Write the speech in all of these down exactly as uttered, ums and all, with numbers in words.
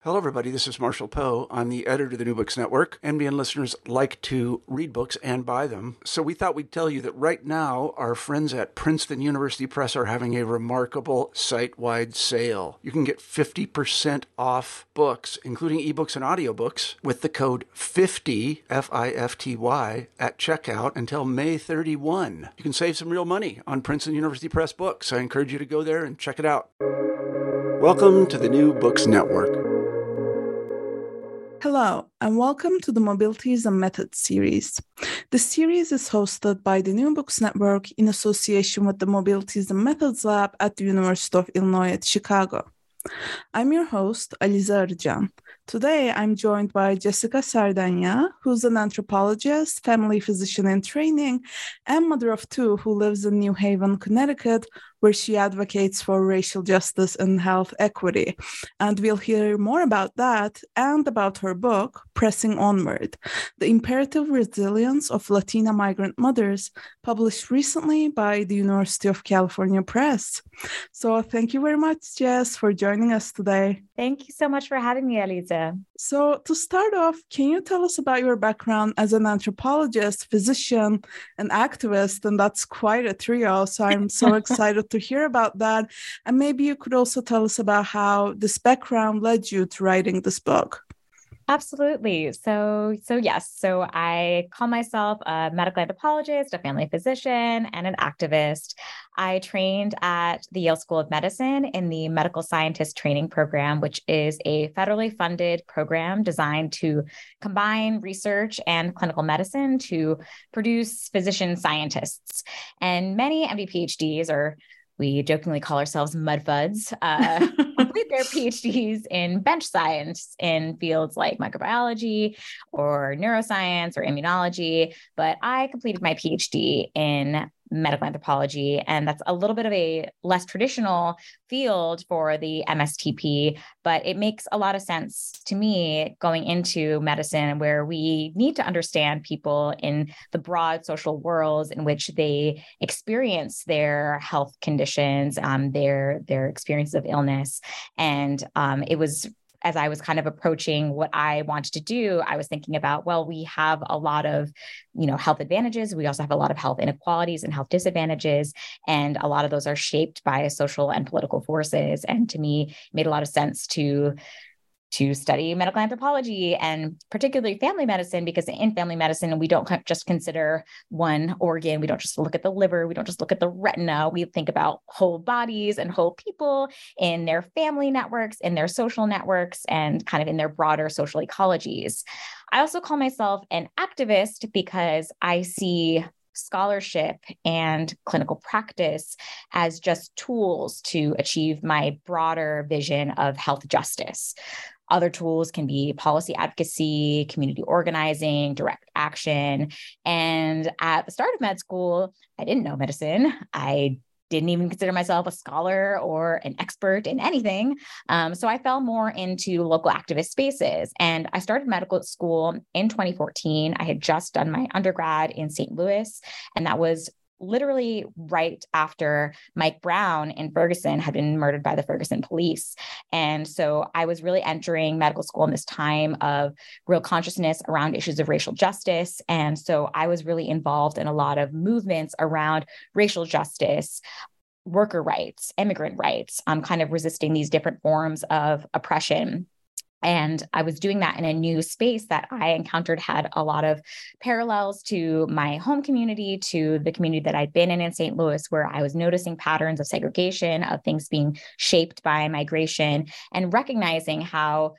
Hello, everybody. This is Marshall Poe. I'm the editor of the New Books Network. N B N listeners like to read books and buy them. So we thought we'd tell you that right now, our friends at Princeton University Press are having a remarkable site-wide sale. You can get fifty percent off books, including ebooks and audiobooks, with the code fifty, F I F T Y, at checkout until May thirty-first. You can save some real money on Princeton University Press books. I encourage you to go there and check it out. Welcome to the New Books Network. Hello, and welcome to the Mobilities and Methods series. The series is hosted by the New Books Network in association with the Mobilities and Methods Lab at the University of Illinois at Chicago. I'm your host, Aliza Arjan. Today, I'm joined by Jessica Sardanya, who's an anthropologist, family physician in training, and mother of two who lives in New Haven, Connecticut, where she advocates for racial justice and health equity. And we'll hear more about that and about her book, Pressing Onward, The Imperative Resilience of Latina Migrant Mothers, published recently by the University of California Press. So thank you very much, Jess, for joining us today. Thank you so much for having me, Aliza. So to start off, can you tell us about your background as an anthropologist, physician, and activist? And that's quite a trio, so I'm so excited to hear about that. And maybe you could also tell us about how this background led you to writing this book. Absolutely. So, so yes, so I call myself a medical anthropologist, a family physician, and an activist. I trained at the Yale School of Medicine in the Medical Scientist Training Program, which is a federally funded program designed to combine research and clinical medicine to produce physician scientists. And many M D PhDs, or we jokingly call ourselves mudfuds, uh, complete their PhDs in bench science in fields like microbiology or neuroscience or immunology. But I completed my PhD in medical anthropology, and that's a little bit of a less traditional field for the M S T P, but it makes a lot of sense to me going into medicine, where we need to understand people in the broad social worlds in which they experience their health conditions, um, their their experiences of illness. And um, it was as I was kind of approaching what I wanted to do, I was thinking about, well, we have a lot of, you know, health advantages. We also have a lot of health inequalities and health disadvantages. And a lot of those are shaped by social and political forces. And to me, it made a lot of sense to to study medical anthropology and particularly family medicine, because in family medicine, we don't just consider one organ. We don't just look at the liver. We don't just look at the retina. We think about whole bodies and whole people in their family networks, in their social networks, and kind of in their broader social ecologies. I also call myself an activist because I see scholarship and clinical practice as just tools to achieve my broader vision of health justice. Other tools can be policy advocacy, community organizing, direct action. And at the start of med school, I didn't know medicine. I didn't even consider myself a scholar or an expert in anything. Um, so I fell more into local activist spaces. And I started medical school in twenty fourteen. I had just done my undergrad in Saint Louis, and that was literally right after Mike Brown in Ferguson had been murdered by the Ferguson police. And so I was really entering medical school in this time of real consciousness around issues of racial justice. And so I was really involved in a lot of movements around racial justice, worker rights, immigrant rights, um, kind of resisting these different forms of oppression. And I was doing that in a new space that I encountered had a lot of parallels to my home community, to the community that I'd been in in Saint Louis, where I was noticing patterns of segregation, of things being shaped by migration, and recognizing how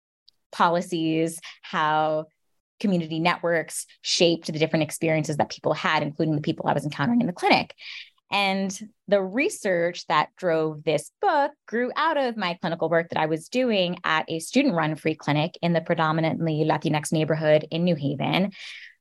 policies, how community networks shaped the different experiences that people had, including the people I was encountering in the clinic. And the research that drove this book grew out of my clinical work that I was doing at a student-run free clinic in the predominantly Latinx neighborhood in New Haven.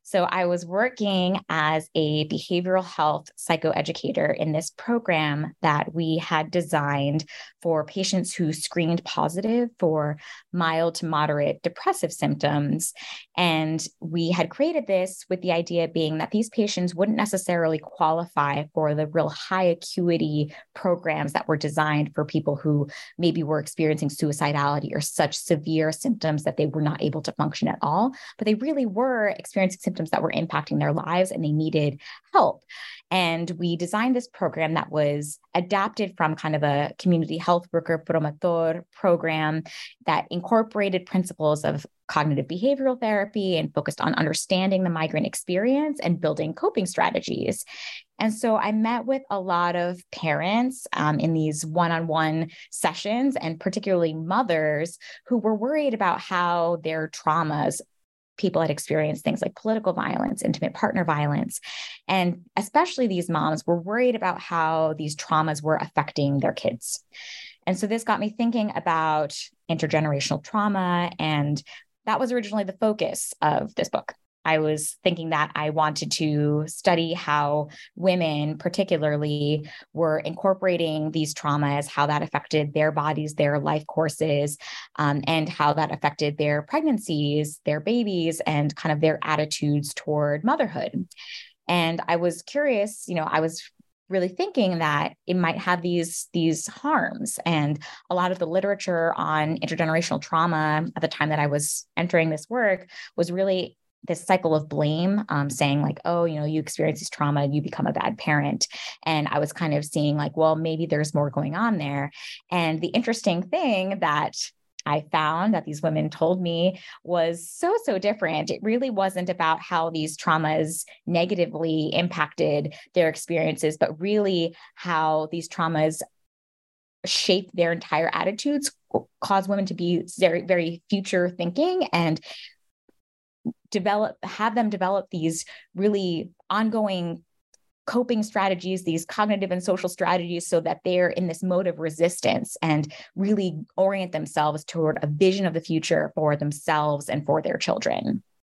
So I was working as a behavioral health psychoeducator in this program that we had designed for patients who screened positive for mild to moderate depressive symptoms. And we had created this with the idea being that these patients wouldn't necessarily qualify for the real high acuity programs that were designed for people who maybe were experiencing suicidality or such severe symptoms that they were not able to function at all, but they really were experiencing symptoms that were impacting their lives and they needed help. And we designed this program that was adapted from kind of a community health worker promotor program that incorporated principles of cognitive behavioral therapy and focused on understanding the migrant experience and building coping strategies. And so I met with a lot of parents um, in these one-on-one sessions, and particularly mothers who were worried about how their traumas, people had experienced things like political violence, intimate partner violence. And especially these moms were worried about how these traumas were affecting their kids. And so this got me thinking about intergenerational trauma. And that was originally the focus of this book. I was thinking that I wanted to study how women particularly were incorporating these traumas, how that affected their bodies, their life courses, um, and how that affected their pregnancies, their babies, and kind of their attitudes toward motherhood. And I was curious, you know, I was really thinking that it might have these, these harms. And a lot of the literature on intergenerational trauma at the time that I was entering this work was really this cycle of blame, um, saying like, oh, you know, you experience this trauma, you become a bad parent. And I was kind of seeing like, well, maybe there's more going on there. And the interesting thing that I found that these women told me was so, so different. It really wasn't about how these traumas negatively impacted their experiences, but really how these traumas shape their entire attitudes, cause women to be very, very future thinking, and develop, have them develop these really ongoing coping strategies, these cognitive and social strategies, so that they're in this mode of resistance and really orient themselves toward a vision of the future for themselves and for their children.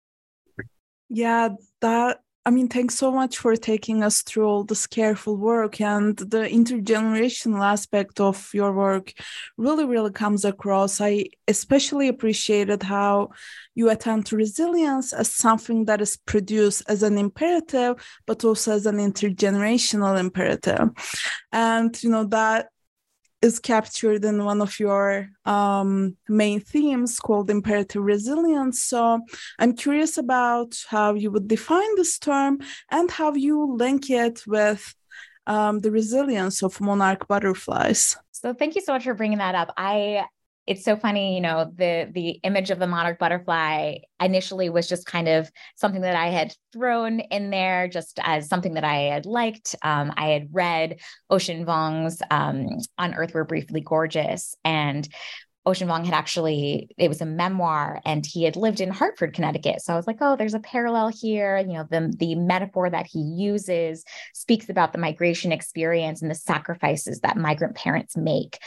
Yeah, that, I mean, thanks so much for taking us through all this careful work, and the intergenerational aspect of your work really, really comes across. I especially appreciated how you attend to resilience as something that is produced as an imperative, but also as an intergenerational imperative. And, you know, that is captured in one of your um, main themes called imperative resilience. So I'm curious about how you would define this term and how you link it with um, the resilience of monarch butterflies. So thank you so much for bringing that up. I It's so funny, you know, the the image of the monarch butterfly initially was just kind of something that I had thrown in there just as something that I had liked. Um, I had read Ocean Vuong's um, On Earth We're Briefly Gorgeous, and Ocean Vuong had actually, it was a memoir, and he had lived in Hartford, Connecticut. So I was like, oh, there's a parallel here. You know, the, the metaphor that he uses speaks about the migration experience and the sacrifices that migrant parents make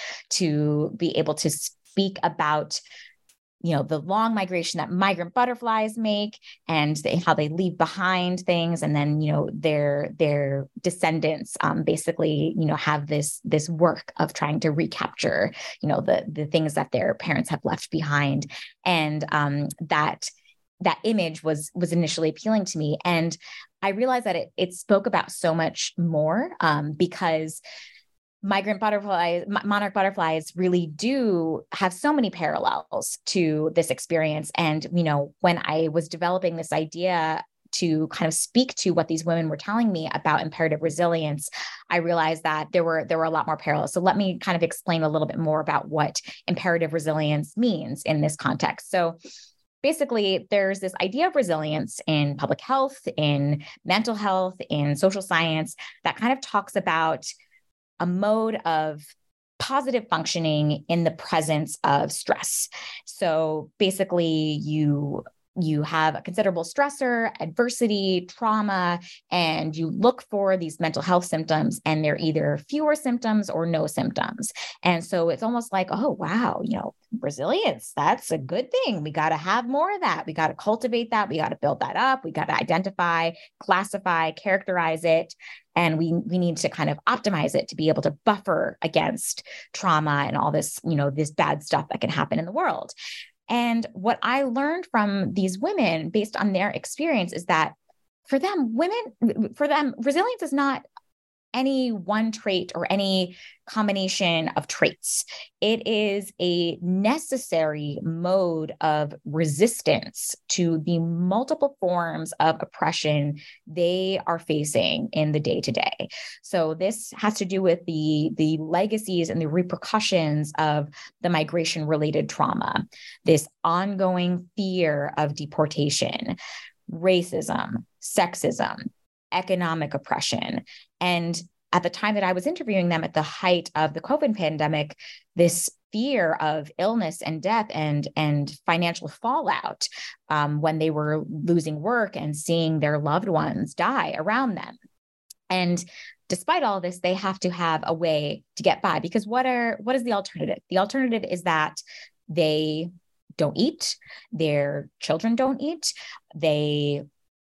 to be able to speak about, you know, the long migration that migrant butterflies make, and they, how they leave behind things. And then, you know, their, their descendants um, basically, you know, have this, this work of trying to recapture, you know, the, the things that their parents have left behind. And um, that, that image was, was initially appealing to me. And I realized that it, it spoke about so much more um, because migrant butterflies, monarch butterflies really do have so many parallels to this experience. And, you know, when I was developing this idea to kind of speak to what these women were telling me about imperative resilience, I realized that there were, there were a lot more parallels. So let me kind of explain a little bit more about what imperative resilience means in this context. So basically, there's this idea of resilience in public health, in mental health, in social science that kind of talks about a mode of positive functioning in the presence of stress. So basically, you you have a considerable stressor, adversity, trauma, and you look for these mental health symptoms, and they're either fewer symptoms or no symptoms. And so it's almost like, oh, wow, you know, resilience, that's a good thing. We got to have more of that. We got to cultivate that. We got to build that up. We got to identify, classify, characterize it. And we, we need to kind of optimize it to be able to buffer against trauma and all this, you know, this bad stuff that can happen in the world. And what I learned from these women based on their experience is that for them, women, for them, resilience is not any one trait or any combination of traits. It is a necessary mode of resistance to the multiple forms of oppression they are facing in the day-to-day. So this has to do with the, the legacies and the repercussions of the migration-related trauma, this ongoing fear of deportation, racism, sexism, economic oppression. And at the time that I was interviewing them at the height of the COVID pandemic, this fear of illness and death and, and financial fallout um, when they were losing work and seeing their loved ones die around them. And despite all this, they have to have a way to get by, because what are what is the alternative? The alternative is that they don't eat, their children don't eat, they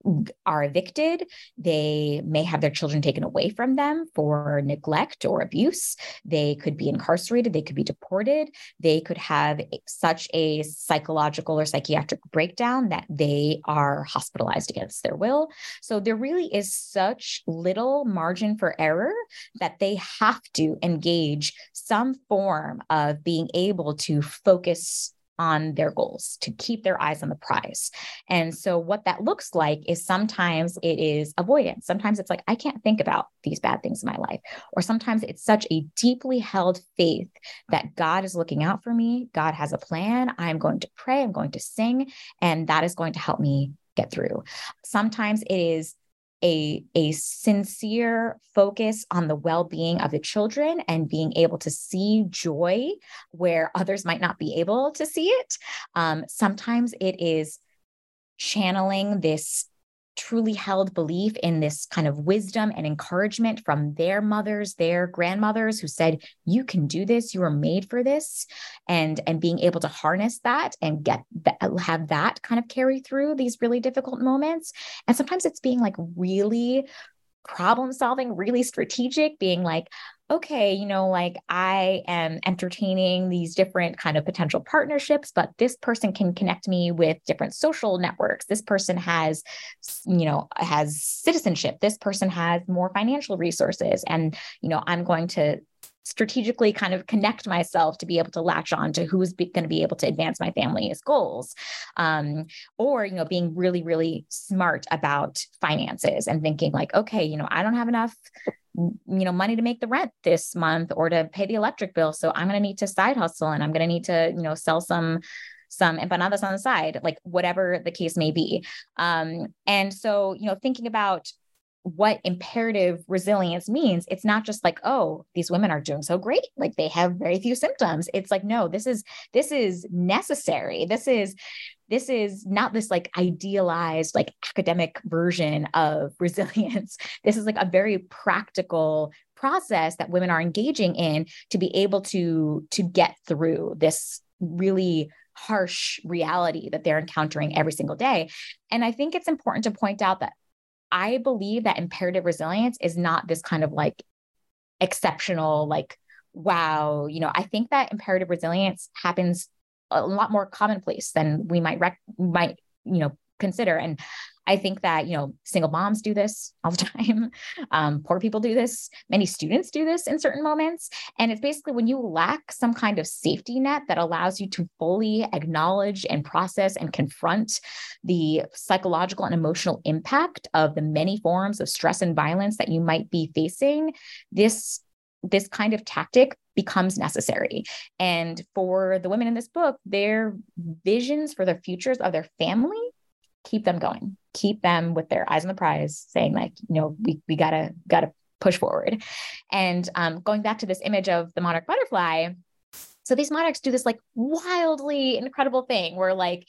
are evicted. They may have their children taken away from them for neglect or abuse. They could be incarcerated. They could be deported. They could have such a psychological or psychiatric breakdown that they are hospitalized against their will. So there really is such little margin for error that they have to engage some form of being able to focus on their goals, to keep their eyes on the prize. And so what that looks like is sometimes it is avoidance. Sometimes it's like, I can't think about these bad things in my life. Or sometimes it's such a deeply held faith that God is looking out for me. God has a plan. I'm going to pray. I'm going to sing. And that is going to help me get through. Sometimes it is a, a sincere focus on the well-being of the children and being able to see joy where others might not be able to see it. Um, sometimes it is channeling this truly held belief in this kind of wisdom and encouragement from their mothers, their grandmothers who said, you can do this, you are made for this, and, and being able to harness that and get that, have that kind of carry through these really difficult moments. And sometimes it's being like really problem solving, really strategic, being like, okay, you know, like I am entertaining these different kind of potential partnerships, but this person can connect me with different social networks. This person has, you know, has citizenship. This person has more financial resources. And, you know, I'm going to strategically kind of connect myself to be able to latch on to who's going to be able to advance my family's goals. Um, or, you know, being really, really smart about finances and thinking like, okay, you know, I don't have enough, you know, money to make the rent this month or to pay the electric bill. So I'm going to need to side hustle and I'm going to need to, you know, sell some some empanadas on the side, like whatever the case may be. Um, and so, you know, thinking about what imperative resilience means, it's not just like, oh, these women are doing so great, like they have very few symptoms. It's like, no, this is, this is necessary. This is, this is not this like idealized, like academic version of resilience. This is like a very practical process that women are engaging in to be able to, to get through this really harsh reality that they're encountering every single day. And I think it's important to point out that I believe that imperative resilience is not this kind of like exceptional, like, wow, you know, I think that imperative resilience happens a lot more commonplace than we might, rec- might, you know, consider. And I think that, you know, single moms do this all the time. Um, poor people do this. Many students do this in certain moments. And it's basically when you lack some kind of safety net that allows you to fully acknowledge and process and confront the psychological and emotional impact of the many forms of stress and violence that you might be facing, this, this kind of tactic becomes necessary. And for the women in this book, their visions for the futures of their family keep them going, keep them with their eyes on the prize, saying like, you know, we, we gotta, gotta push forward. And um, going back to this image of the monarch butterfly. So these monarchs do this like wildly incredible thing where like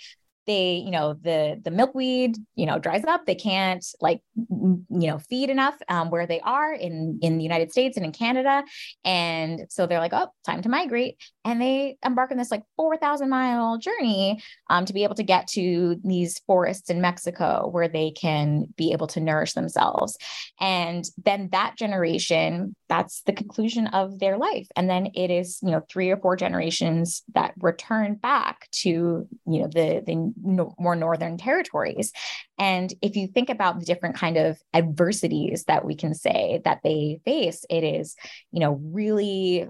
they, you know, the, the milkweed, you know, dries up. They can't like, you know, feed enough um, where they are in, in the United States and in Canada. And so they're like, oh, time to migrate. And they embark on this like four thousand mile journey um, to be able to get to these forests in Mexico where they can be able to nourish themselves. And then that generation, that's the conclusion of their life. And then it is, you know, three or four generations that return back to, you know, the, the more northern territories. And if you think about the different kind of adversities that we can say that they face, it is, you know, really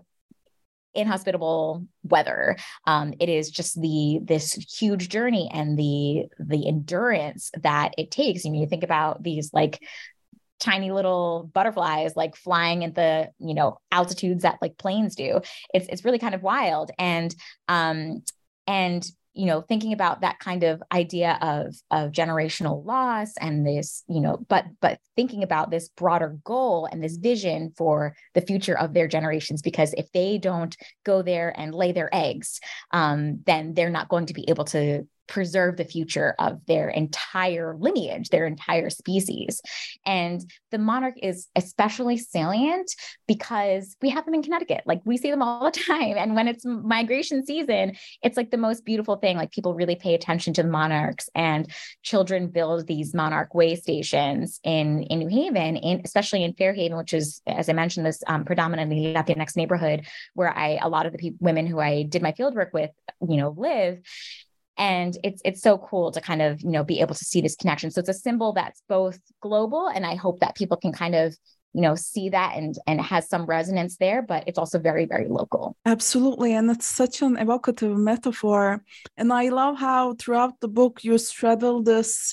inhospitable weather. Um, it is just the this huge journey and the the endurance that it takes. I mean, you think about these like tiny little butterflies like flying at the, you know, altitudes that like planes do. It's it's really kind of wild. And um and you know, thinking about that kind of idea of, of generational loss and this, you know, but, but thinking about this broader goal and this vision for the future of their generations, because if they don't go there and lay their eggs, um, then they're not going to be able to preserve the future of their entire lineage, their entire species. And the monarch is especially salient because we have them in Connecticut. Like we see them all the time. And when it's migration season, it's like the most beautiful thing. Like people really pay attention to the monarchs, and children build these monarch way stations in, in New Haven, in, especially in Fairhaven, which is, as I mentioned, this um, predominantly Latinx neighborhood where I, a lot of the pe- women who I did my fieldwork with, you know, live. And it's it's so cool to kind of, you know, be able to see this connection. So it's a symbol that's both global, and I hope that people can kind of, you know, see that and and it has some resonance there, but it's also very, very local. Absolutely. And it's such an evocative metaphor. And I love how throughout the book you straddle this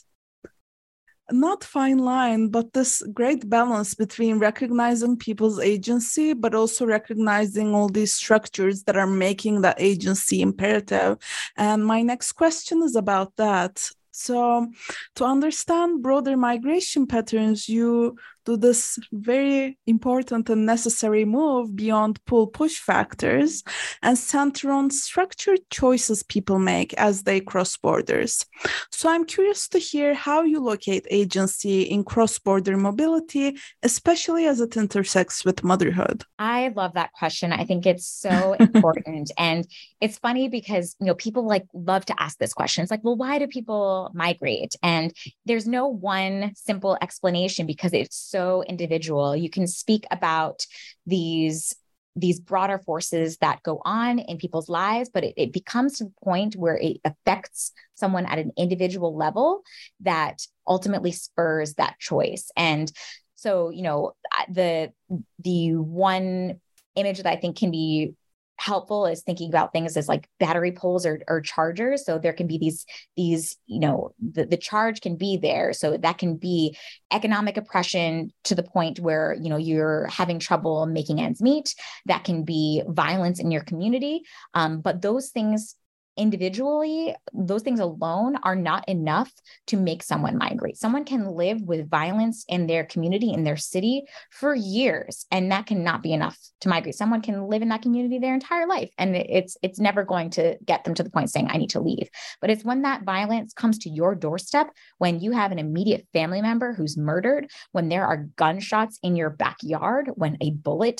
not fine line, but this great balance between recognizing people's agency, but also recognizing all these structures that are making that agency imperative. And my next question is about that. So to understand broader migration patterns, you do this very important and necessary move beyond pull-push factors and center on structured choices people make as they cross borders. So I'm curious to hear how you locate agency in cross-border mobility, especially as it intersects with motherhood. I love that question. I think it's so important. And it's funny because, you know, people like love to ask this question. It's like, well, why do people migrate? And there's no one simple explanation because it's so individual. You can speak about these these broader forces that go on in people's lives, but it, it becomes to the point where it affects someone at an individual level that ultimately spurs that choice. And so, you know, the the one image that I think can be helpful is thinking about things as like battery poles or, or chargers. So there can be these, these, you know, the, the charge can be there. So that can be economic oppression to the point where, you know, you're having trouble making ends meet. That can be violence in your community. Um, but those things individually, those things alone are not enough to make someone migrate. Someone can live with violence in their community, in their city for years, and that cannot be enough to migrate. Someone can live in that community their entire life, and it's it's never going to get them to the point saying, I need to leave. But it's when that violence comes to your doorstep, when you have an immediate family member who's murdered, when there are gunshots in your backyard, when a bullet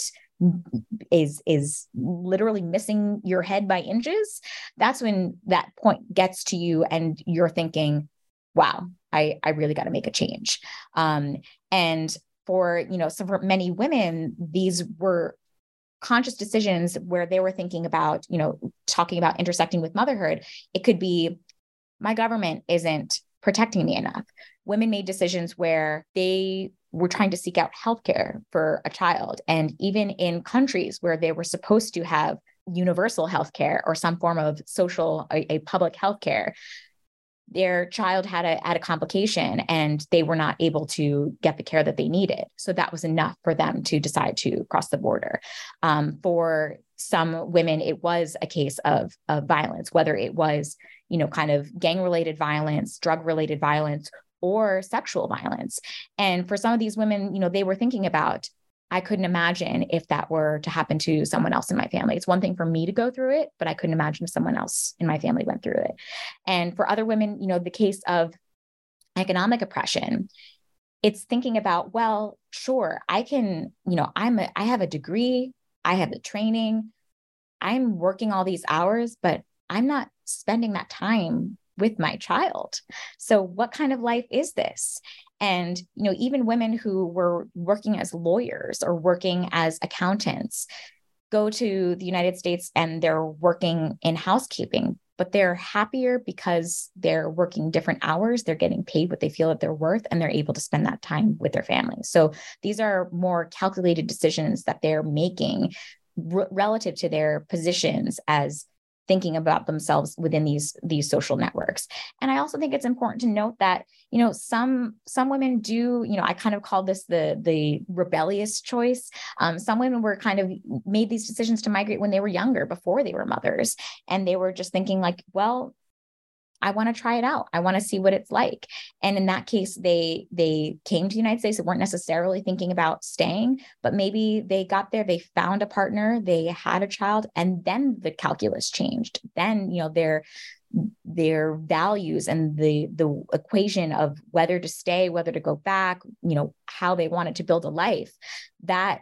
is is literally missing your head by inches, that's when that point gets to you and you're thinking, wow, I, I really got to make a change. Um, and for, you know, so for many women, these were conscious decisions where they were thinking about, you know, talking about intersecting with motherhood. It could be, my government isn't protecting me enough. Women made decisions where they were trying to seek out healthcare for a child. And even in countries where they were supposed to have universal healthcare or some form of social, a, a public healthcare, their child had a, had a complication and they were not able to get the care that they needed. So that was enough for them to decide to cross the border. Um, for some women, it was a case of, of violence, whether it was, you know, kind of gang-related violence, drug-related violence, or sexual violence. And for some of these women, you know, they were thinking about, I couldn't imagine if that were to happen to someone else in my family. It's one thing for me to go through it, but I couldn't imagine if someone else in my family went through it. And for other women, you know, the case of economic oppression, it's thinking about, well, sure, I can, you know, I'm a, I have a degree, I have the training, I'm working all these hours, but I'm not spending that time with my child. So what kind of life is this? And, you know, even women who were working as lawyers or working as accountants go to the United States and they're working in housekeeping, but they're happier because they're working different hours. They're getting paid what they feel that they're worth, and they're able to spend that time with their families. So these are more calculated decisions that they're making r- relative to their positions as thinking about themselves within these, these social networks. And I also think it's important to note that, you know, some, some women do, you know, I kind of call this the, the rebellious choice. Um, some women were kind of made these decisions to migrate when they were younger, before they were mothers. And they were just thinking like, well, I want to try it out. I want to see what it's like. And in that case, they they came to the United States. They weren't necessarily thinking about staying, but maybe they got there, they found a partner, they had a child, and then the calculus changed. Then, you know, their their values and the the equation of whether to stay, whether to go back, you know, how they wanted to build a life, that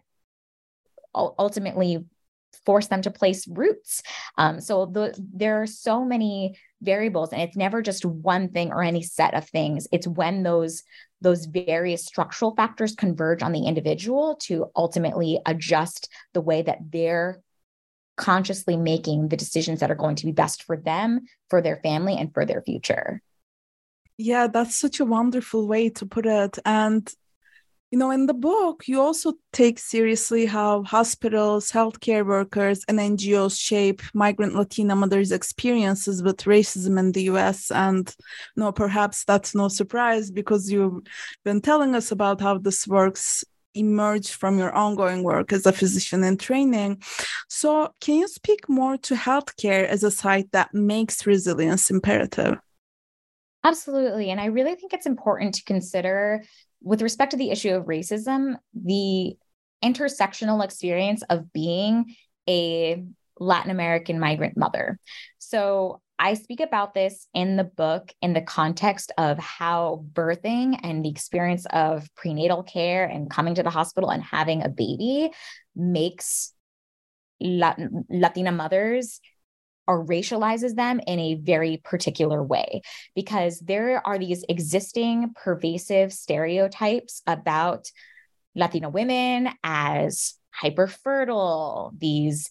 ultimately force them to place roots. Um, so the, there are so many variables, and it's never just one thing or any set of things. It's when those, those various structural factors converge on the individual to ultimately adjust the way that they're consciously making the decisions that are going to be best for them, for their family, and for their future. Yeah, that's such a wonderful way to put it. And you know, in the book, you also take seriously how hospitals, healthcare workers, and N G Os shape migrant Latina mothers' experiences with racism in the U S. And, you know, perhaps that's no surprise because you've been telling us about how this works emerged from your ongoing work as a physician in training. So can you speak more to healthcare as a site that makes resilience imperative? Absolutely. And I really think it's important to consider, with respect to the issue of racism, the intersectional experience of being a Latin American migrant mother. So I speak about this in the book in the context of how birthing and the experience of prenatal care and coming to the hospital and having a baby makes Latin, Latina mothers or racializes them in a very particular way, because there are these existing pervasive stereotypes about Latina women as hyperfertile, these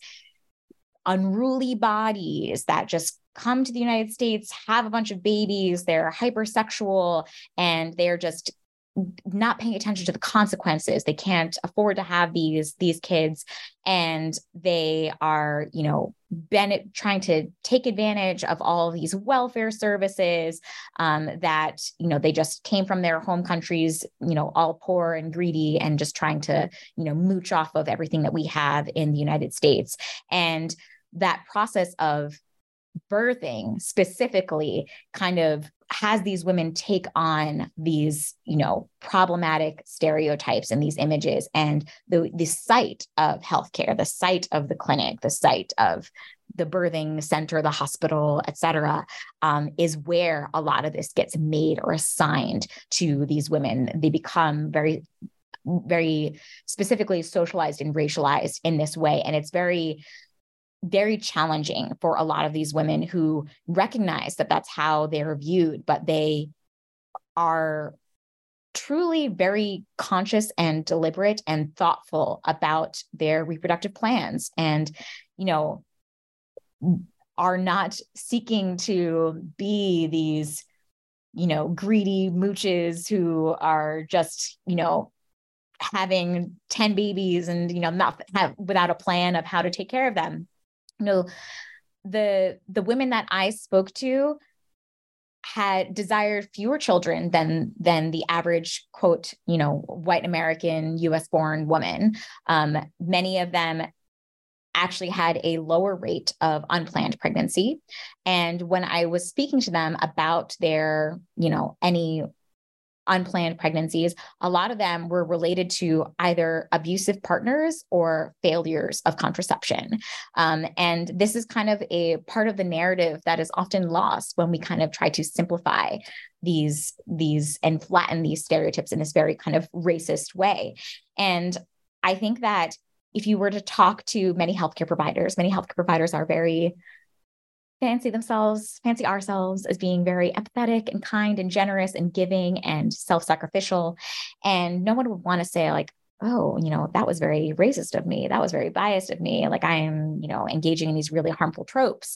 unruly bodies that just come to the United States, have a bunch of babies, they're hypersexual, and they're just not paying attention to the consequences. They can't afford to have these, these kids, and they are, you know, been trying to take advantage of all of these welfare services um, that, you know, they just came from their home countries, you know, all poor and greedy and just trying to, you know, mooch off of everything that we have in the United States. And that process of birthing specifically kind of has these women take on these, you know, problematic stereotypes and these images, and the, the site of healthcare, the site of the clinic, the site of the birthing center, the hospital, et cetera, um, is where a lot of this gets made or assigned to these women. They become very, very specifically socialized and racialized in this way. And it's very, very challenging for a lot of these women who recognize that that's how they're viewed, but they are truly very conscious and deliberate and thoughtful about their reproductive plans, and, you know, are not seeking to be these, you know, greedy mooches who are just, you know, having ten babies and, you know, not have without a plan of how to take care of them. You know, the the women that I spoke to had desired fewer children than than the average, quote, you know, white American U S born woman. Um, many of them actually had a lower rate of unplanned pregnancy. And when I was speaking to them about their, you know, any unplanned pregnancies, a lot of them were related to either abusive partners or failures of contraception. Um, and this is kind of a part of the narrative that is often lost when we kind of try to simplify these, these and flatten these stereotypes in this very kind of racist way. And I think that if you were to talk to many healthcare providers, many healthcare providers are very fancy themselves, fancy ourselves as being very empathetic and kind and generous and giving and self-sacrificial. And no one would want to say like, oh, you know, that was very racist of me. That was very biased of me. Like I am, you know, engaging in these really harmful tropes.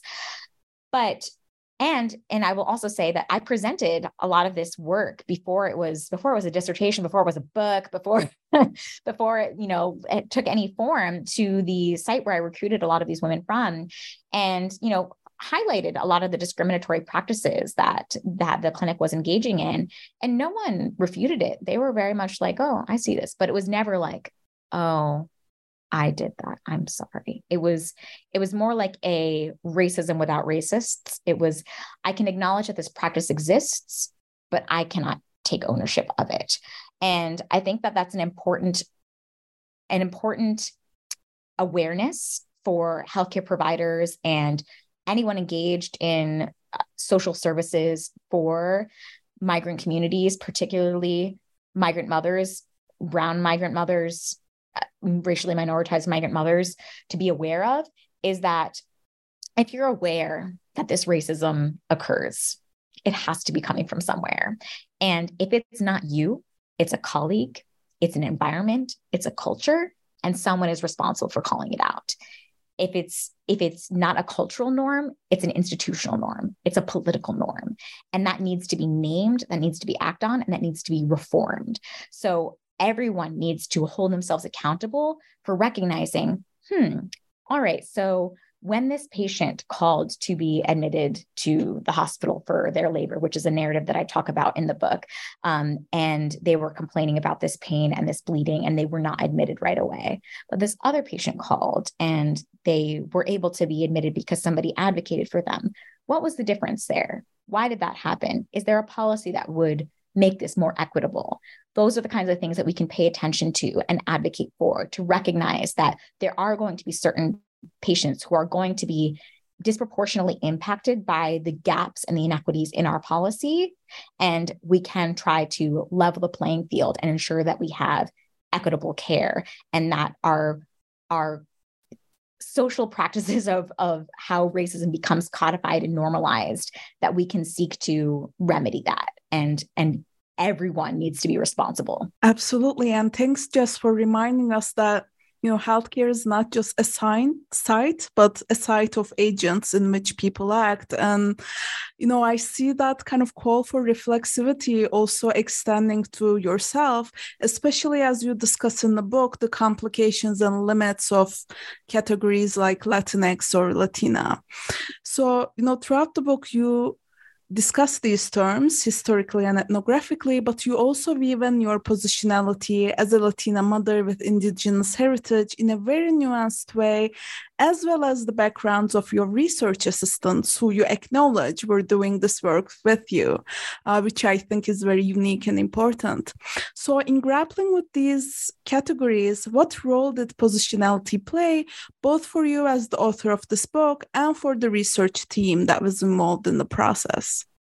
But And and I will also say that I presented a lot of this work before it was before it was a dissertation, before it was a book, before before it, you know, it took any form to the site where I recruited a lot of these women from, and you know, highlighted a lot of the discriminatory practices that that the clinic was engaging in, and no one refuted it. They were very much like, "Oh, I see this," but it was never like, "Oh, I did that. I'm sorry." It was, it was more like a racism without racists. It was, I can acknowledge that this practice exists, but I cannot take ownership of it. And I think that that's an important, an important awareness for healthcare providers and anyone engaged in social services for migrant communities, particularly migrant mothers, brown migrant mothers, racially minoritized migrant mothers, to be aware of, is that if you're aware that this racism occurs, it has to be coming from somewhere. And if it's not you, it's a colleague, it's an environment, it's a culture, and someone is responsible for calling it out. If it's if it's not a cultural norm, it's an institutional norm. It's a political norm. And that needs to be named, that needs to be acted on, and that needs to be reformed. So everyone needs to hold themselves accountable for recognizing, hmm, all right, so when this patient called to be admitted to the hospital for their labor, which is a narrative that I talk about in the book, um, and they were complaining about this pain and this bleeding, and they were not admitted right away. But this other patient called and they were able to be admitted because somebody advocated for them. What was the difference there? Why did that happen? Is there a policy that would make this more equitable? Those are the kinds of things that we can pay attention to and advocate for, to recognize that there are going to be certain patients who are going to be disproportionately impacted by the gaps and the inequities in our policy. And we can try to level the playing field and ensure that we have equitable care, and that our, our social practices of, of how racism becomes codified and normalized, that we can seek to remedy that. And, and everyone needs to be responsible. Absolutely. And thanks, Jess, for reminding us that, you know, healthcare is not just a sign, site, but a site of agents in which people act. And, you know, I see that kind of call for reflexivity also extending to yourself, especially as you discuss in the book, the complications and limits of categories like Latinx or Latina. So, you know, throughout the book, you discuss these terms historically and ethnographically, but you also weave in your positionality as a Latina mother with indigenous heritage in a very nuanced way, as well as the backgrounds of your research assistants who you acknowledge were doing this work with you, uh, which I think is very unique and important. So in grappling with these categories, what role did positionality play, both for you as the author of this book and for the research team that was involved in the process?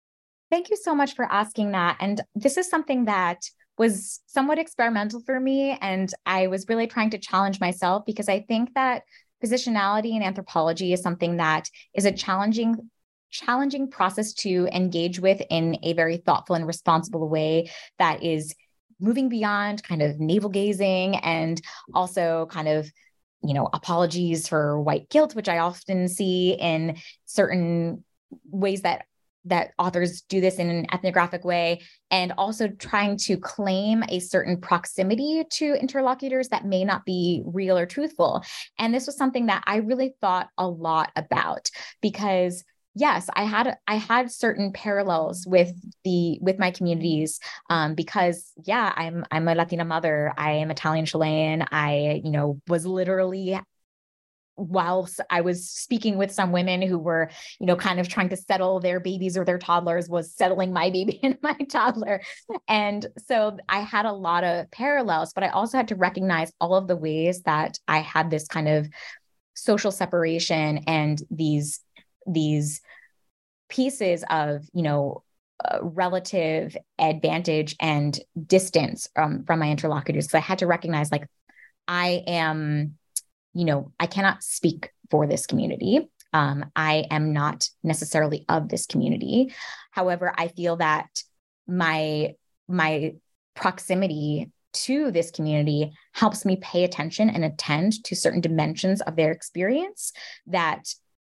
Thank you so much for asking that. And this is something that was somewhat experimental for me. And I was really trying to challenge myself, because I think that positionality in anthropology is something that is a challenging, challenging process to engage with in a very thoughtful and responsible way that is moving beyond kind of navel gazing and also kind of, you know, apologies for white guilt, which I often see in certain ways that that authors do this in an ethnographic way, and also trying to claim a certain proximity to interlocutors that may not be real or truthful. And this was something that I really thought a lot about, because yes, I had I had certain parallels with the with my communities, um, because yeah, I'm I'm a Latina mother. I am Italian Chilean. I, you know, was literally whilst I was speaking with some women who were, you know, kind of trying to settle their babies or their toddlers, was settling my baby and my toddler. And so I had a lot of parallels, but I also had to recognize all of the ways that I had this kind of social separation and these, these pieces of, you know, uh, relative advantage and distance um, from my interlocutors. So I had to recognize, like, I am, you know, I cannot speak for this community. Um, I am not necessarily of this community. However, I feel that my, my proximity to this community helps me pay attention and attend to certain dimensions of their experience that,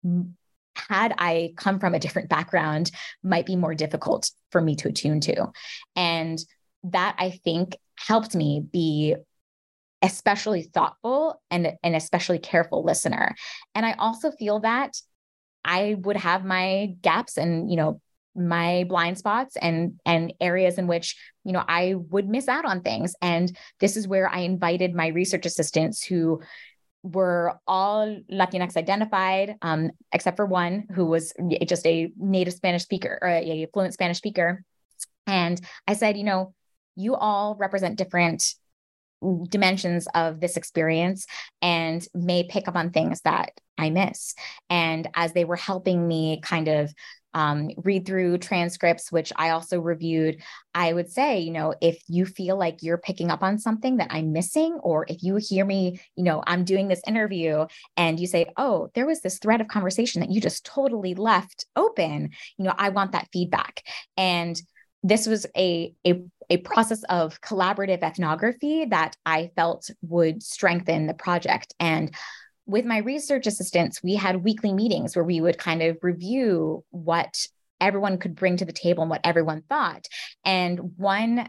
had I come from a different background, might be more difficult for me to attune to. And that, I think, helped me be especially thoughtful and an especially careful listener. And I also feel that I would have my gaps and, you know, my blind spots and, and areas in which, you know, I would miss out on things. And this is where I invited my research assistants, who were all Latinx identified, um, except for one who was just a native Spanish speaker or a fluent Spanish speaker. And I said, you know, you all represent different dimensions of this experience and may pick up on things that I miss. And as they were helping me kind of um, read through transcripts, which I also reviewed, I would say, you know, if you feel like you're picking up on something that I'm missing, or if you hear me, you know, I'm doing this interview and you say, oh, there was this thread of conversation that you just totally left open, you know, I want that feedback. And this was a, a, a process of collaborative ethnography that I felt would strengthen the project. And with my research assistants, we had weekly meetings where we would kind of review what everyone could bring to the table and what everyone thought. And one,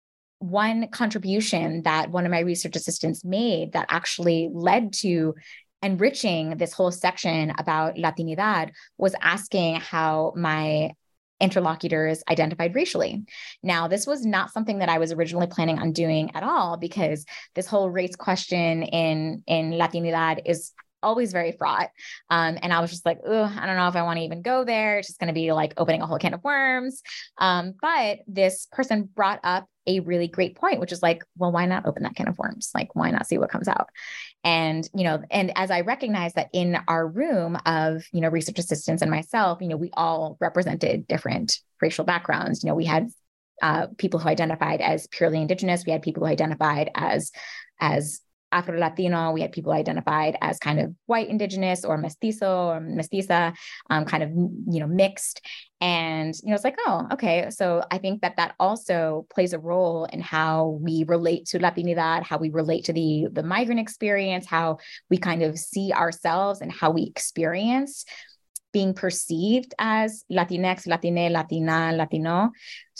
one contribution that one of my research assistants made that actually led to enriching this whole section about Latinidad was asking how my interlocutors identified racially. Now, this was not something that I was originally planning on doing at all, because this whole race question in, in Latinidad is always very fraught. Um, and I was just like, oh, I don't know if I want to even go there. It's just going to be like opening a whole can of worms. Um, but this person brought up a really great point, which is like, well, why not open that can of worms? Like, why not see what comes out? And, you know, and as I recognized that in our room of, you know, research assistants and myself, you know, we all represented different racial backgrounds. You know, we had uh, people who identified as purely indigenous. We had people who identified as, as Afro-Latino. We had people identified as kind of white indigenous or mestizo or mestiza, um, kind of, you know, mixed. And, you know, it's like, oh, okay. So I think that that also plays a role in how we relate to Latinidad, how we relate to the, the migrant experience, how we kind of see ourselves and how we experience being perceived as Latinx, Latine, Latina, Latino.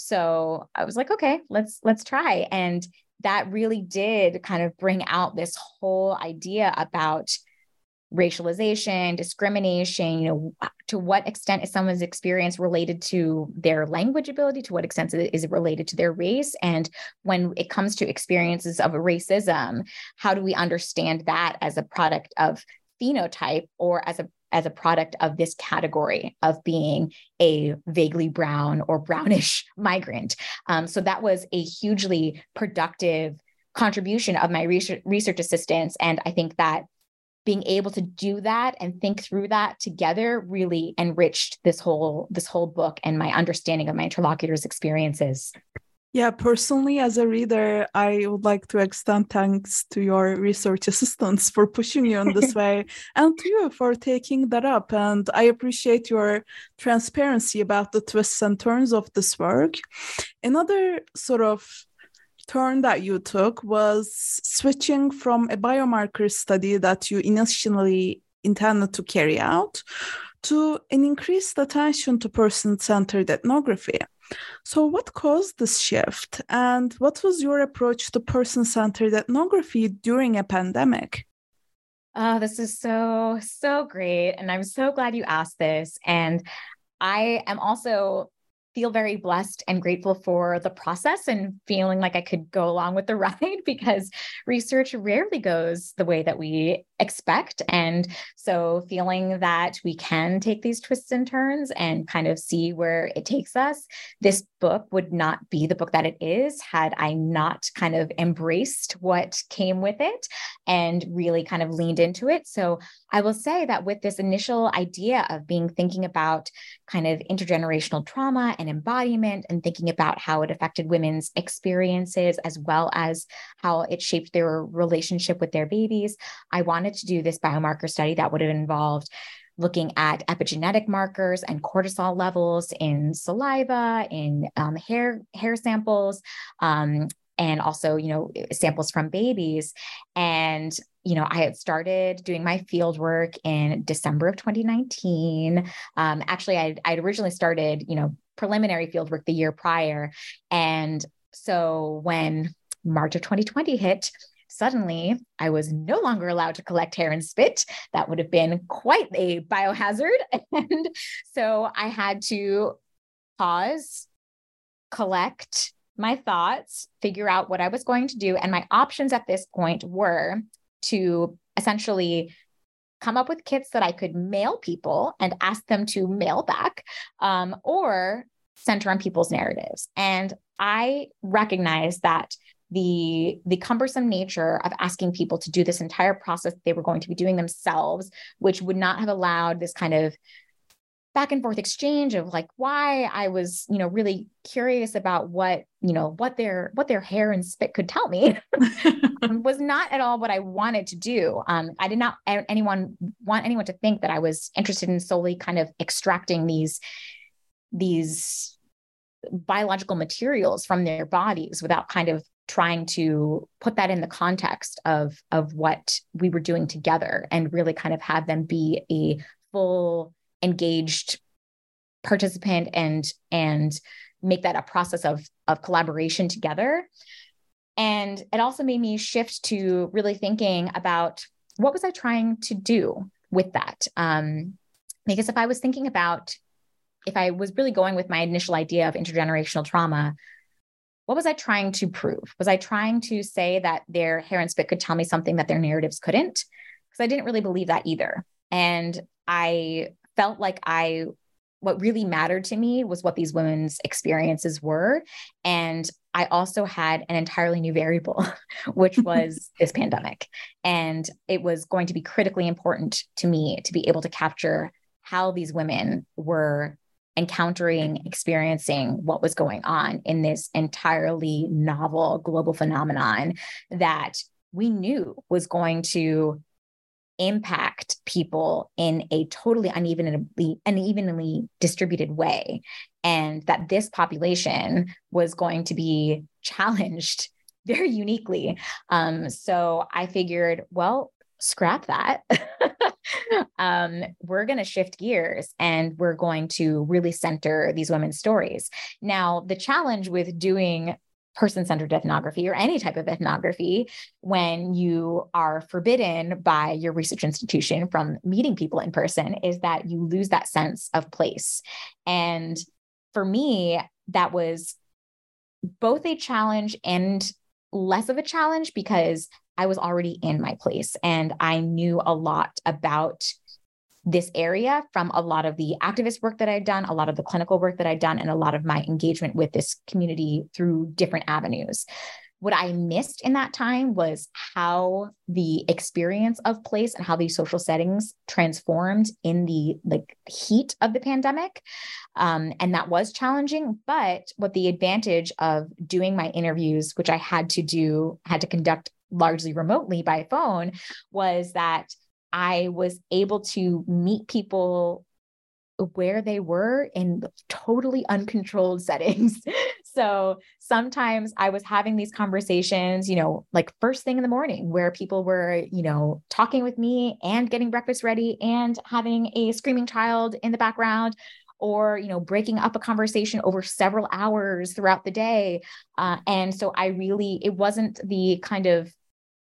So I was like, okay, let's, let's try. And that really did kind of bring out this whole idea about racialization, discrimination, you know, to what extent is someone's experience related to their language ability, to what extent is it related to their race? And when it comes to experiences of racism, how do we understand that as a product of phenotype or as a as a product of this category of being a vaguely brown or brownish migrant? Um, so that was a hugely productive contribution of my research, research assistants. And I think that being able to do that and think through that together really enriched this whole, this whole book and my understanding of my interlocutors' experiences. Yeah, personally, as a reader, I would like to extend thanks to your research assistants for pushing you in this way, and to you for taking that up. And I appreciate your transparency about the twists and turns of this work. Another sort of turn that you took was switching from a biomarker study that you initially intended to carry out to an increased attention to person-centered ethnography. So what caused this shift, and what was your approach to person-centered ethnography during a pandemic? Oh, this is so, so great. And I'm so glad you asked this. And I am also feel very blessed and grateful for the process and feeling like I could go along with the ride, because research rarely goes the way that we expect. And so feeling that we can take these twists and turns and kind of see where it takes us, this book would not be the book that it is had I not kind of embraced what came with it and really kind of leaned into it. So I will say that with this initial idea of being thinking about kind of intergenerational trauma and embodiment and thinking about how it affected women's experiences as well as how it shaped their relationship with their babies, I wanted to do this biomarker study that would have involved looking at epigenetic markers and cortisol levels in saliva, in um, hair hair samples, um, and also, you know, samples from babies. And, you know, I had started doing my field work in December of twenty nineteen. Um, actually, I'd, I'd originally started, you know, preliminary field work the year prior. And so when March of twenty twenty hit, suddenly I was no longer allowed to collect hair and spit. That would have been quite a biohazard. And so I had to pause, collect my thoughts, figure out what I was going to do. And my options at this point were to essentially come up with kits that I could mail people and ask them to mail back, um, or center on people's narratives. And I recognized that the, the cumbersome nature of asking people to do this entire process they were going to be doing themselves, which would not have allowed this kind of back and forth exchange of like why I was, you know, really curious about what, you know, what their, what their hair and spit could tell me um, was not at all what I wanted to do. Um, I did not anyone want anyone to think that I was interested in solely kind of extracting these, these biological materials from their bodies without kind of trying to put that in the context of, of what we were doing together and really kind of have them be a full engaged participant and, and make that a process of, of collaboration together. And it also made me shift to really thinking about what was I trying to do with that? Um, because if I was thinking about, if I was really going with my initial idea of intergenerational trauma, what was I trying to prove? Was I trying to say that their hair and spit could tell me something that their narratives couldn't? Because I didn't really believe that either. And I felt like I, what really mattered to me was what these women's experiences were. And I also had an entirely new variable, which was this pandemic. And it was going to be critically important to me to be able to capture how these women were encountering, experiencing what was going on in this entirely novel global phenomenon that we knew was going to impact people in a totally unevenly, unevenly distributed way. And that this population was going to be challenged very uniquely. Um, so I figured, well, scrap that. um, we're going to shift gears and we're going to really center these women's stories. Now, the challenge with doing person-centered ethnography or any type of ethnography when you are forbidden by your research institution from meeting people in person is that you lose that sense of place. And for me, that was both a challenge and less of a challenge because I was already in my place and I knew a lot about this area from a lot of the activist work that I'd done, a lot of the clinical work that I'd done, and a lot of my engagement with this community through different avenues. What I missed in that time was how the experience of place and how these social settings transformed in the like heat of the pandemic. Um, and that was challenging, but what the advantage of doing my interviews, which I had to do, had to conduct largely remotely by phone, was that I was able to meet people where they were in totally uncontrolled settings. So sometimes I was having these conversations, you know, like first thing in the morning where people were, you know, talking with me and getting breakfast ready and having a screaming child in the background, or, you know, breaking up a conversation over several hours throughout the day. Uh, and so I really, it wasn't the kind of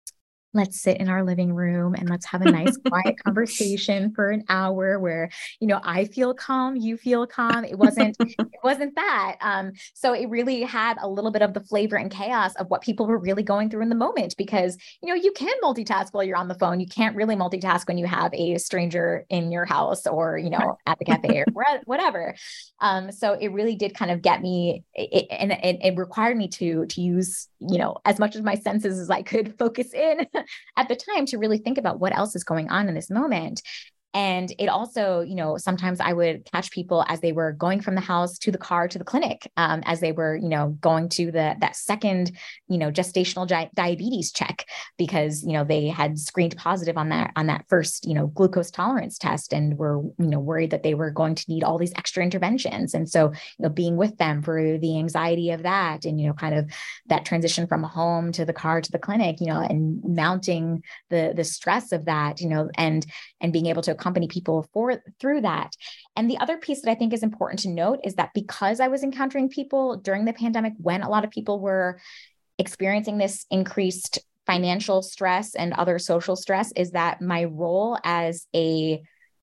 let's sit in our living room and let's have a nice quiet conversation for an hour where, you know, I feel calm, you feel calm. It wasn't, it wasn't that. Um, so it really had a little bit of the flavor and chaos of what people were really going through in the moment, because, you know, you can multitask while you're on the phone. You can't really multitask when you have a stranger in your house or, you know, at the cafe or whatever. Um, so it really did kind of get me, it, and it, it required me to, to use, you know, as much of my senses as I could focus in at the time to really think about what else is going on in this moment. And it also, you know, sometimes I would catch people as they were going from the house to the car to the clinic, um, as they were, you know, going to the that second, you know, gestational di- diabetes check, because, you know, they had screened positive on that on that first, you know, glucose tolerance test, and were, you know, worried that they were going to need all these extra interventions. And so, you know, being with them for the anxiety of that, and, you know, kind of that transition from home to the car to the clinic, you know, and mounting the the stress of that, you know, and and being able to accompany people for through that. And the other piece that I think is important to note is that because I was encountering people during the pandemic, when a lot of people were experiencing this increased financial stress and other social stress, is that my role as a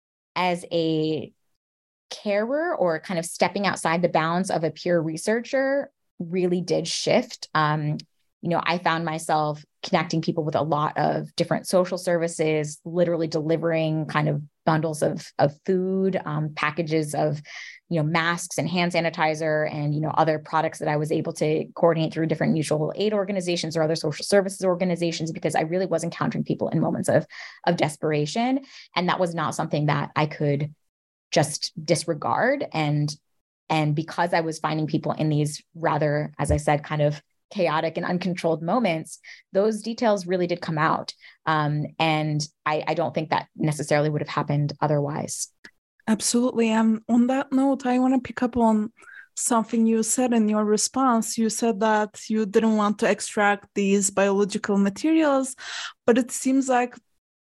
as a carer, or kind of stepping outside the bounds of a pure researcher, really did shift. Um, you know, I found myself connecting people with a lot of different social services, literally delivering kind of bundles of, of food, um, packages of, you know, masks and hand sanitizer and, you know, other products that I was able to coordinate through different mutual aid organizations or other social services organizations, because I really was encountering people in moments of, of desperation. And that was not something that I could just disregard. And, and because I was finding people in these rather, as I said, kind of chaotic and uncontrolled moments, those details really did come out. Um, and I, I don't think that necessarily would have happened otherwise. Absolutely. And on that note, I want to pick up on something you said in your response. You said that you didn't want to extract these biological materials, but it seems like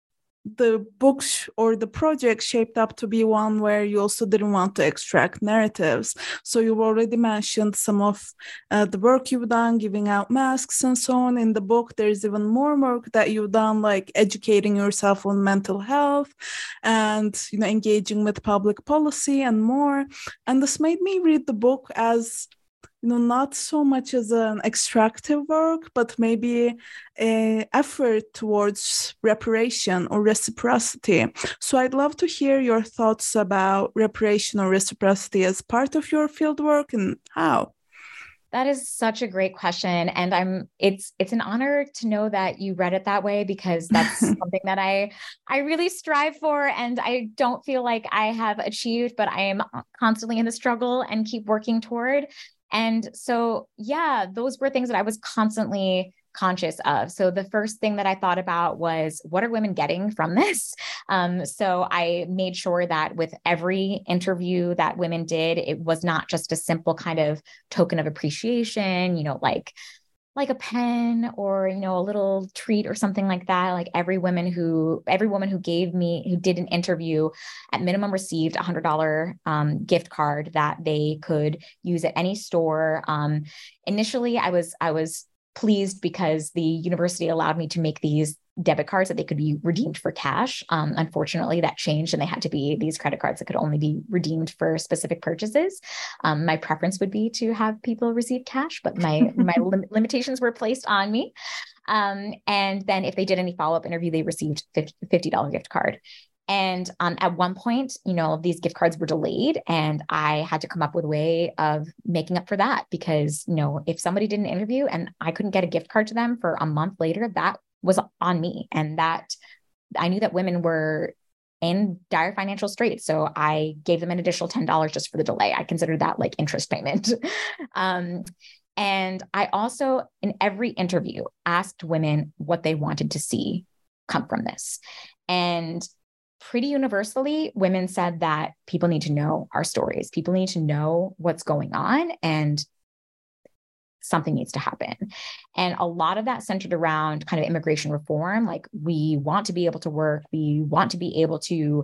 the book sh- or the project shaped up to be one where you also didn't want to extract narratives. So you've already mentioned some of uh, the work you've done, giving out masks and so on. In the book, there's even more work that you've done, like educating yourself on mental health and, you know, engaging with public policy and more. And this made me read the book as, you know, not so much as an extractive work, but maybe an effort towards reparation or reciprocity. So I'd love to hear your thoughts about reparation or reciprocity as part of your fieldwork, and how. That is such a great question. And I'm, it's, it's an honor to know that you read it that way, because that's something that I, I really strive for. And I don't feel like I have achieved, but I am constantly in the struggle and keep working toward. And so, yeah, those were things that I was constantly conscious of. So the first thing that I thought about was, what are women getting from this? Um, so I made sure that with every interview that women did, it was not just a simple kind of token of appreciation, you know, like, like a pen or, you know, a little treat or something like that. Like every woman who, every woman who gave me, who did an interview at minimum received a hundred dollar um, gift card that they could use at any store. Um, initially I was, I was pleased because the university allowed me to make these debit cards that they could be redeemed for cash. Um, unfortunately, that changed, and they had to be these credit cards that could only be redeemed for specific purchases. Um, my preference would be to have people receive cash, but my my lim- limitations were placed on me. Um, and then if they did any follow-up interview, they received fifty dollars gift card. And um, at one point, you know, these gift cards were delayed, and I had to come up with a way of making up for that, because, you know, if somebody did an interview and I couldn't get a gift card to them for a month later, that was on me. And that I knew that women were in dire financial straits. So I gave them an additional ten dollars just for the delay. I considered that like interest payment. um, and I also, in every interview, asked women what they wanted to see come from this. And pretty universally, women said that people need to know our stories. People need to know what's going on, and something needs to happen. And a lot of that centered around kind of immigration reform. Like, we want to be able to work. We want to be able to, you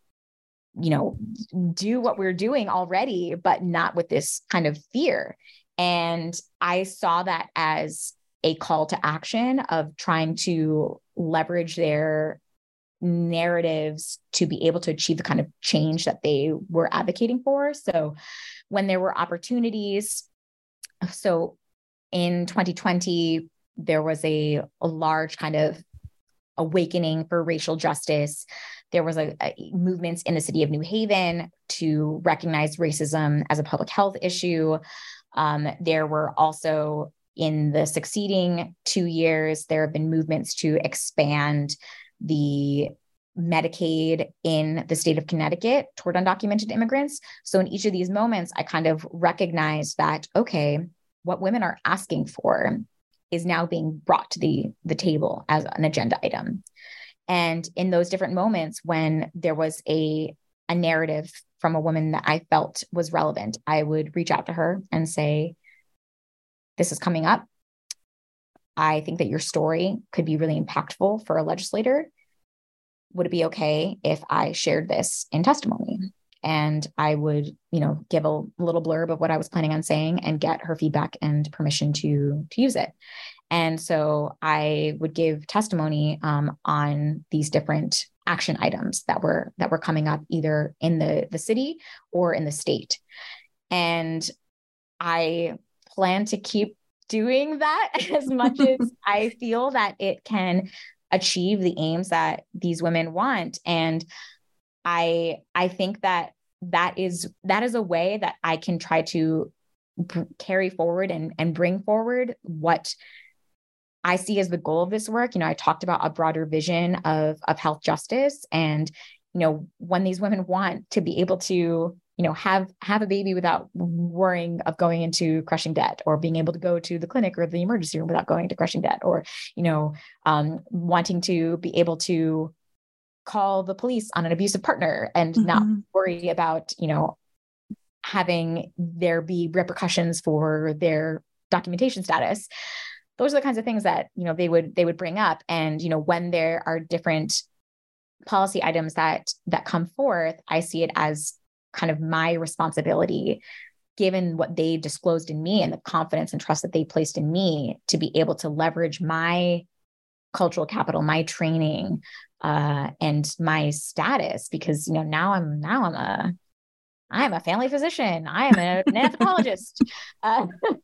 know, do what we're doing already, but not with this kind of fear. And I saw that as a call to action of trying to leverage their narratives to be able to achieve the kind of change that they were advocating for. So when there were opportunities, so in twenty twenty, there was a, a large kind of awakening for racial justice. There was a, a movements in the city of New Haven to recognize racism as a public health issue. Um, there were also, in the succeeding two years, there have been movements to expand the Medicaid in the state of Connecticut toward undocumented immigrants. So in each of these moments, I kind of recognized that, okay, what women are asking for is now being brought to the, the table as an agenda item. And in those different moments when there was a, a narrative from a woman that I felt was relevant, I would reach out to her and say, this is coming up. I think that your story could be really impactful for a legislator. Would it be okay if I shared this in testimony? And I would, you know, give a little blurb of what I was planning on saying and get her feedback and permission to, to use it. And so I would give testimony um, on these different action items that were that were coming up either in the, the city or in the state. And I plan to keep doing that as much as I feel that it can achieve the aims that these women want. And I, I think that that is, that is a way that I can try to b- carry forward and, and bring forward what I see as the goal of this work. You know, I talked about a broader vision of, of health justice. And, you know, when these women want to be able to, you know, have, have a baby without worrying of going into crushing debt, or being able to go to the clinic or the emergency room without going to crushing debt, or, you know, um, wanting to be able to call the police on an abusive partner and mm-hmm. not worry about, you know, having there be repercussions for their documentation status. Those are the kinds of things that, you know, they would, they would bring up. And, you know, when there are different policy items that, that come forth, I see it as kind of my responsibility, given what they disclosed in me and the confidence and trust that they placed in me, to be able to leverage my cultural capital, my training, uh, and my status, because, you know, now I'm, now I'm a, I'm a family physician. I am an anthropologist. Uh,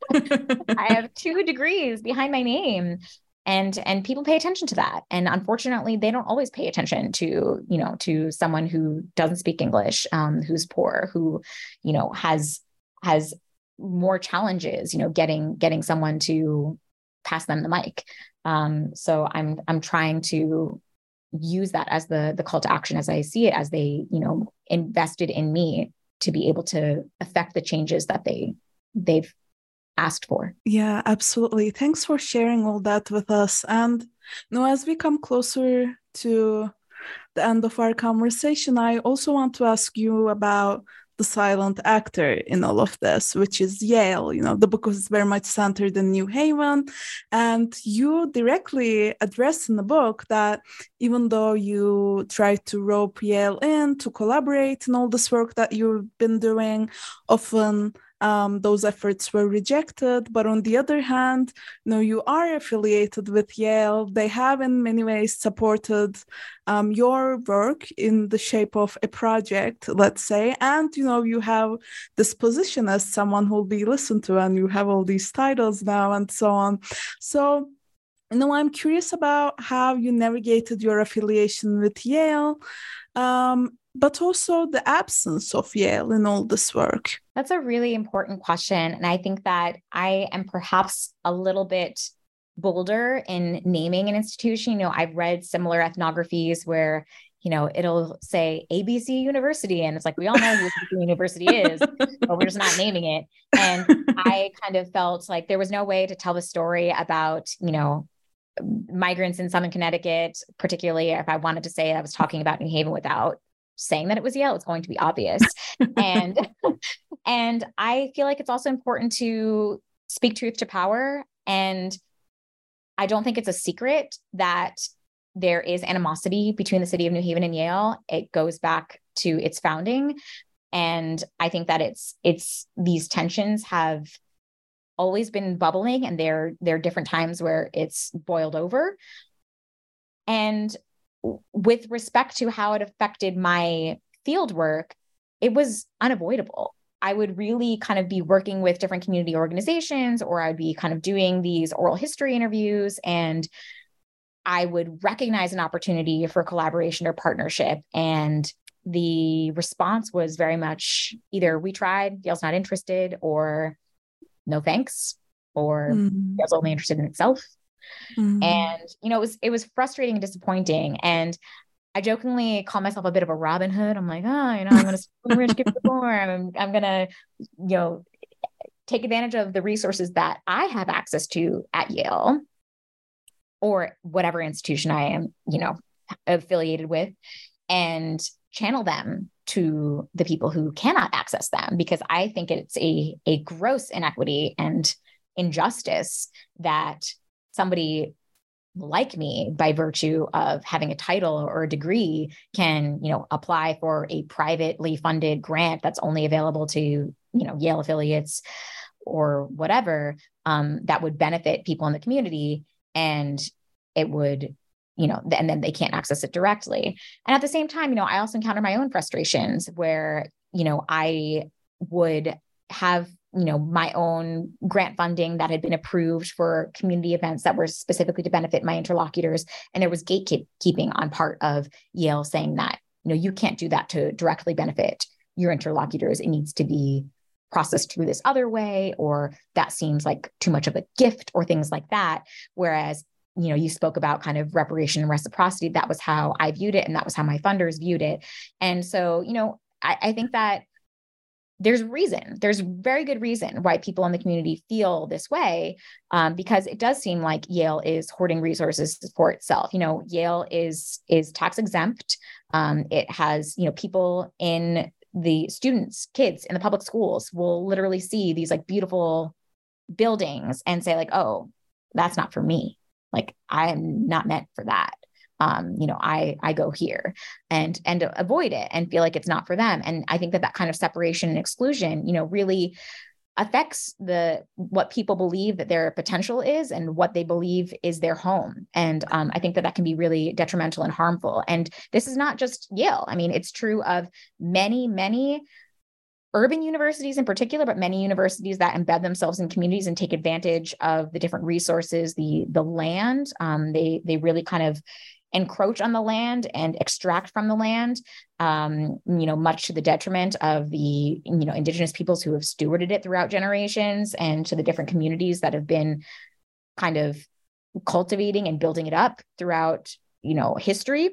I have two degrees behind my name, and, and people pay attention to that. And unfortunately, they don't always pay attention to, you know, to someone who doesn't speak English, um, who's poor, who, you know, has, has more challenges, you know, getting, getting someone to pass them the mic. Um, so I'm, I'm trying to use that as the, the call to action, as I see it, as they, you know, invested in me to be able to affect the changes that they, they've asked for. Yeah, absolutely. Thanks for sharing all that with us. And, you know, as we come closer to the end of our conversation, I also want to ask you about the silent actor in all of this, which is Yale. You know, the book was very much centered in New Haven, and you directly address in the book that even though you tried to rope Yale in to collaborate in all this work that you've been doing, often Um, those efforts were rejected. But on the other hand, you know, you are affiliated with Yale. They have in many ways supported um, your work in the shape of a project, let's say. And, you know, you have this position as someone who will be listened to, and you have all these titles now and so on. So, you know, I'm curious about how you navigated your affiliation with Yale, um, but also the absence of Yale in all this work. That's a really important question. And I think that I am perhaps a little bit bolder in naming an institution. You know, I've read similar ethnographies where, you know, it'll say A B C University, and it's like, we all know who A B C University is, but we're just not naming it. And I kind of felt like there was no way to tell the story about, you know, migrants in Southern Connecticut, particularly if I wanted to say I was talking about New Haven without saying that it was Yale. It's going to be obvious. and, and I feel like it's also important to speak truth to power. And I don't think it's a secret that there is animosity between the city of New Haven and Yale. It goes back to its founding. And I think that it's, it's, these tensions have always been bubbling, and there, there are different times where it's boiled over. And with respect to how it affected my field work, it was unavoidable. I would really kind of be working with different community organizations, or I'd be kind of doing these oral history interviews, and I would recognize an opportunity for collaboration or partnership. And the response was very much either we tried, Yale's not interested, or no thanks, or mm. Yale's only interested in itself. Mm. And, you know, it was, it was frustrating and disappointing. And I jokingly call myself a bit of a Robin Hood. I'm like, oh, you know, I'm going to spoon rich, give the poor. I'm, I'm going to, you know, take advantage of the resources that I have access to at Yale or whatever institution I am, you know, affiliated with, and channel them to the people who cannot access them, because I think it's a, a gross inequity and injustice that somebody like me, by virtue of having a title or a degree, can, you know, apply for a privately funded grant that's only available to, you know, Yale affiliates or whatever, um, that would benefit people in the community. And it would, you know, and then they can't access it directly. And at the same time, you know, I also encounter my own frustrations where, you know, I would have, you know, my own grant funding that had been approved for community events that were specifically to benefit my interlocutors. And there was gatekeeping on part of Yale saying that, you know, you can't do that to directly benefit your interlocutors. It needs to be processed through this other way, or that seems like too much of a gift, or things like that. Whereas, you know, you spoke about kind of reparation and reciprocity. That was how I viewed it. And that was how my funders viewed it. And so, you know, I, I think that there's reason, there's very good reason why people in the community feel this way, um, because it does seem like Yale is hoarding resources for itself. You know, Yale is, is tax exempt. Um, it has, you know, people in the students, kids in the public schools will literally see these like beautiful buildings and say like, oh, that's not for me. Like, I am not meant for that. Um, you know, I, I go here and, and avoid it and feel like it's not for them. And I think that that kind of separation and exclusion, you know, really affects the, what people believe that their potential is and what they believe is their home. And um, I think that that can be really detrimental and harmful. And this is not just Yale. I mean, it's true of many, many urban universities in particular, but many universities that embed themselves in communities and take advantage of the different resources, the, the land. Um, they, they really kind of encroach on the land and extract from the land, um, you know, much to the detriment of the, you know, indigenous peoples who have stewarded it throughout generations, and to the different communities that have been kind of cultivating and building it up throughout, you know, history.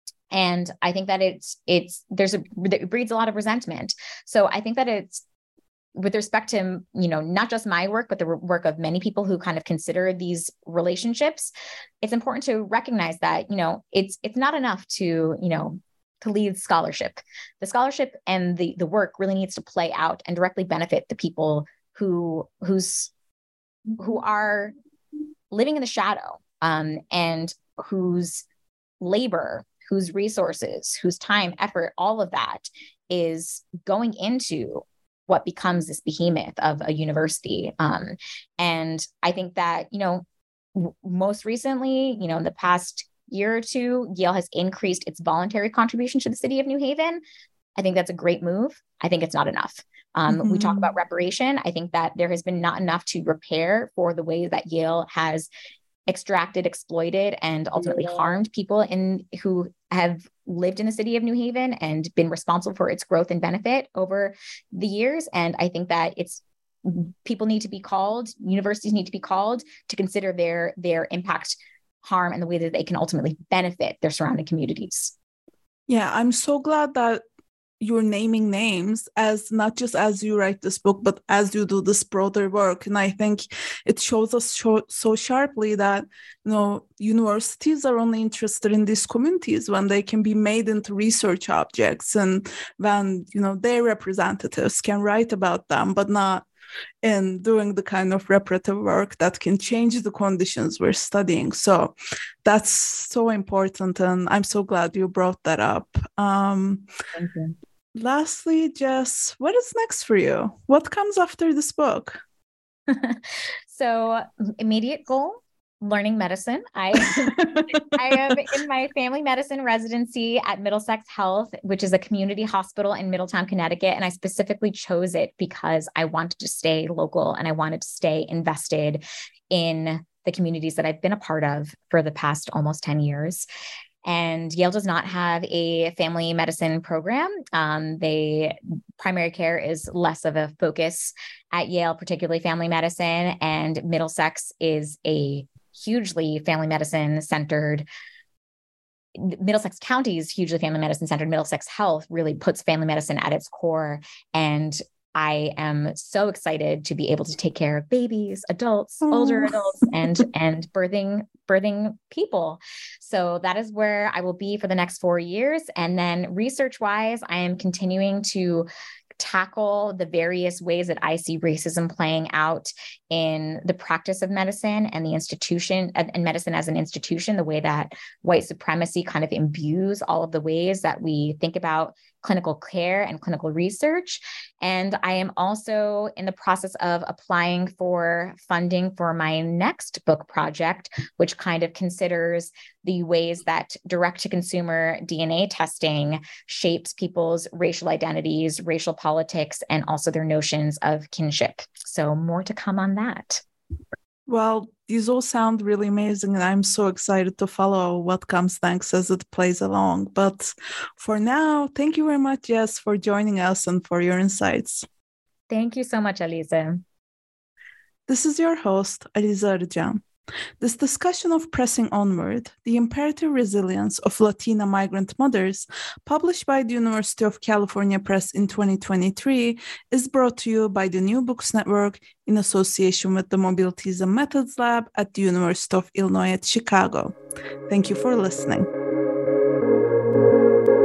And I think that it's, it's, there's a, it breeds a lot of resentment. So I think that it's, with respect to, you know, not just my work, but the work of many people who kind of consider these relationships, it's important to recognize that, you know, it's, it's not enough to, you know, to lead scholarship. The scholarship and the, the work really needs to play out and directly benefit the people who, who's, who are living in the shadow, um, and whose labor, whose resources, whose time, effort, all of that is going into what becomes this behemoth of a university. Um, and I think that, you know, w- most recently, you know, in the past year or two, Yale has increased its voluntary contribution to the city of New Haven. I think that's a great move. I think it's not enough. Um, mm-hmm. We talk about reparation. I think that there has been not enough to repair for the ways that Yale has extracted, exploited, and ultimately yeah. harmed people in who have lived in the city of New Haven and been responsible for its growth and benefit over the years. And I think that it's, people need to be called, universities need to be called to consider their, their impact, harm, and the way that they can ultimately benefit their surrounding communities. Yeah, I'm so glad that you're naming names, as not just as you write this book, but as you do this broader work. And I think it shows us so, so sharply that, you know, universities are only interested in these communities when they can be made into research objects, and when, you know, their representatives can write about them, but not in doing the kind of reparative work that can change the conditions we're studying. So that's so important. And I'm so glad you brought that up. Um, Thank you. Lastly, Jess, what is next for you? What comes after this book? So immediate goal learning medicine. I I am in my family medicine residency at Middlesex Health, which is a community hospital in Middletown, Connecticut. And I specifically chose it because I wanted to stay local and I wanted to stay invested in the communities that I've been a part of for the past almost ten years. And Yale does not have a family medicine program. Um, they primary care is less of a focus at Yale, particularly family medicine. And Middlesex is a hugely family medicine centered. Middlesex County is hugely family medicine centered. Middlesex Health really puts family medicine at its core. And I am so excited to be able to take care of babies, adults, Aww. older adults, and and birthing birthing people. So that is where I will be for the next four years. And then research-wise, I am continuing to tackle the various ways that I see racism playing out in the practice of medicine and the institution and medicine as an institution, the way that white supremacy kind of imbues all of the ways that we think about clinical care and clinical research. And I am also in the process of applying for funding for my next book project, which kind of considers the ways that direct-to-consumer D N A testing shapes people's racial identities, racial politics, and also their notions of kinship. So more to come on that. Well, these all sound really amazing, and I'm so excited to follow what comes next as it plays along. But for now, thank you very much, Jess, for joining us and for your insights. Thank you so much, Aliza. This is your host, Aliza Arjan. This discussion of Pressing Onward, the Imperative Resilience of Latina Migrant Mothers, published by the University of California Press in twenty twenty-three, is brought to you by the New Books Network in association with the Mobilities and Methods Lab at the University of Illinois at Chicago. Thank you for listening.